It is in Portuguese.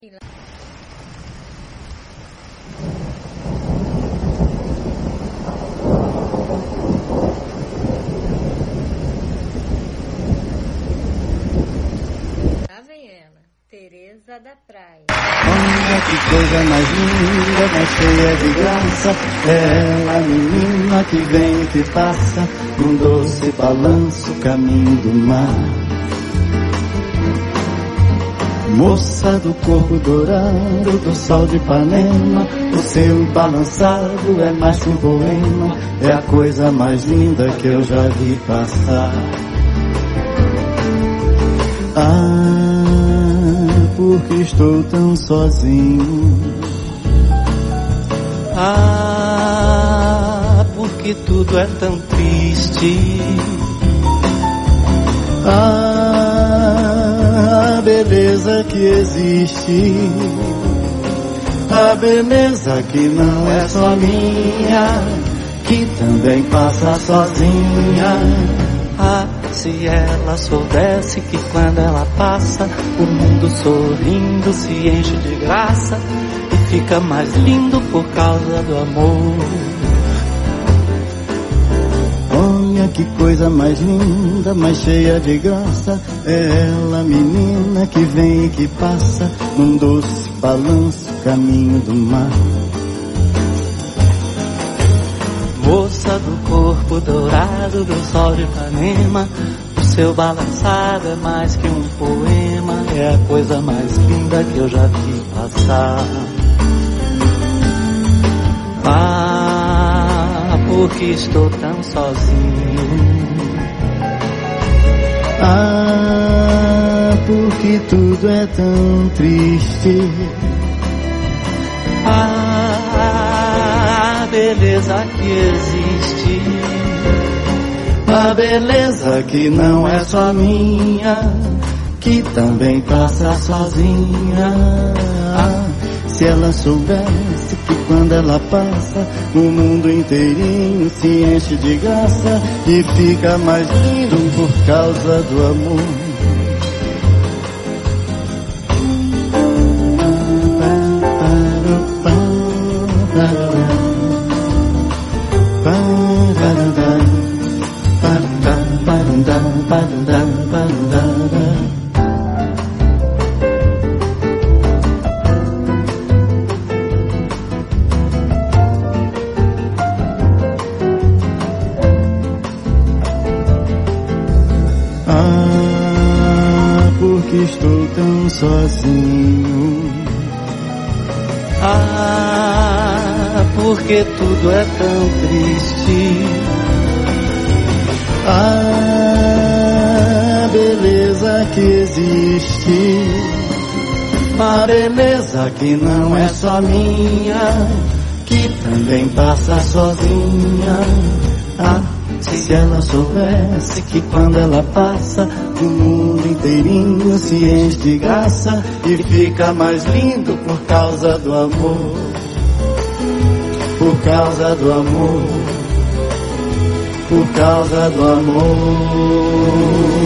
Tereza da Praia. Olha que coisa mais linda, mais cheia de graça. É ela, a menina que vem e que passa num doce balanço, caminho do mar. Moça do corpo dourado, do sol de Ipanema, o seu balançado é mais que um poema. É a coisa mais linda que eu já vi passar. Porque estou tão sozinho. Porque tudo é tão triste. A beleza que existe, a beleza que não é só minha, que também passa sozinha. Se ela soubesse que quando ela passa, o mundo sorrindo se enche de graça e fica mais lindo por causa do amor. Olha que coisa mais linda, mais cheia de graça. É ela, menina, que vem e que passa num doce balanço, caminho do mar. Moça do corpo dourado, do sol de Ipanema, o seu balançado é mais que um poema. É a coisa mais linda que eu já vi passar. Porque estou tão sozinho. Porque tudo é tão triste. A beleza que existe, a beleza que não é só minha, que também passa sozinha. Se ela soubesse que quando ela passa, o mundo inteirinho se enche de graça e fica mais lindo por causa do amor. Porque estou tão sozinho. Porque tudo é tão triste. A beleza que existe, a beleza que não é só minha, que também passa sozinha. Se ela soubesse que quando ela passa, o mundo inteirinho se enche de graça e fica mais lindo por causa do amor. Por causa do amor. Por causa do amor.